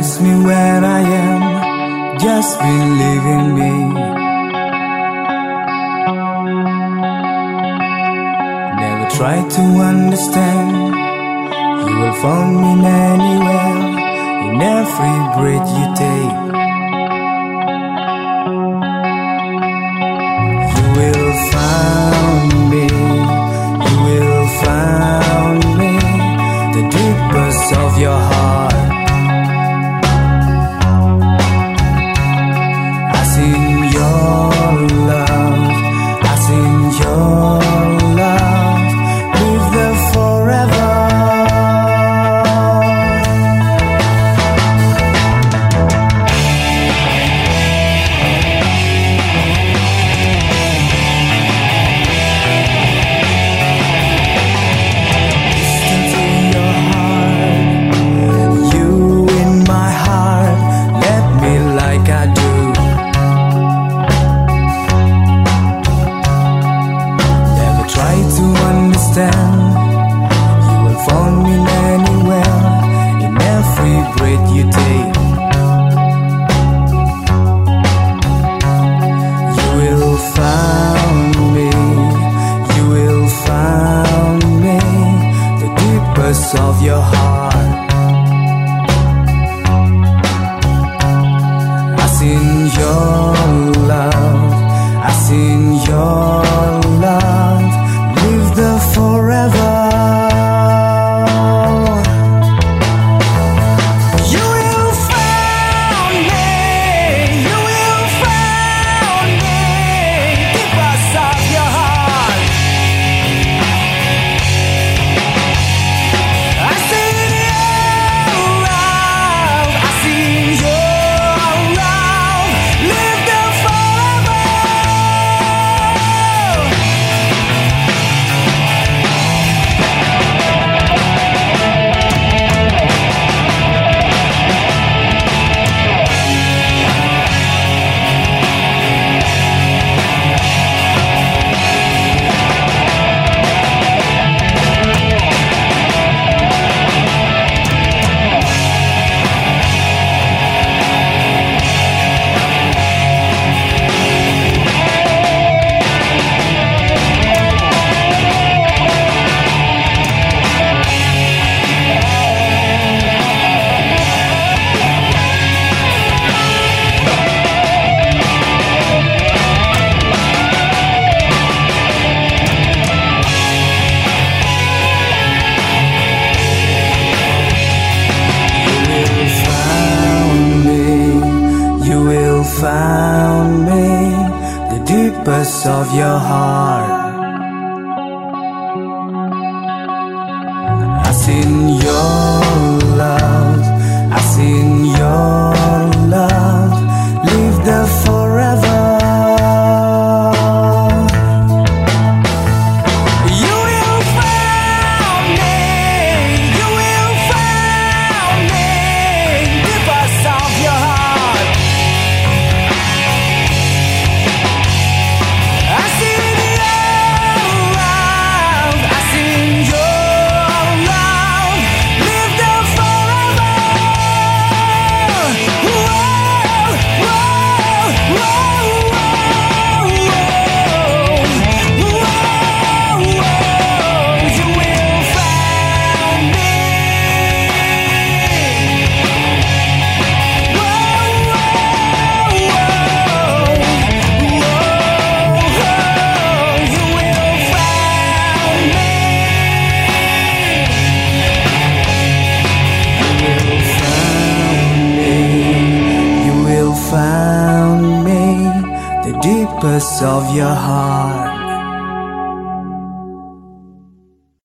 nice me where I am. Just believe in me. Never try to understand. You will find me anywhere, in every breath you take. You will find me. You will find me. The deepest of your heart. You will find me anywhere, in every breath you take. You will find me. You will find me. The deepest of your heart. I seen your love. I seen your love. Live the forever. You will find me. You will find me. Deepest of your heart. I see your love. I see your love. Live the forever. Found me, the deepest of your heart. I seen your love. I seen your love. Live the forever. You will find me. You will find me, deepest of your heart. Found me, the deepest of your heart.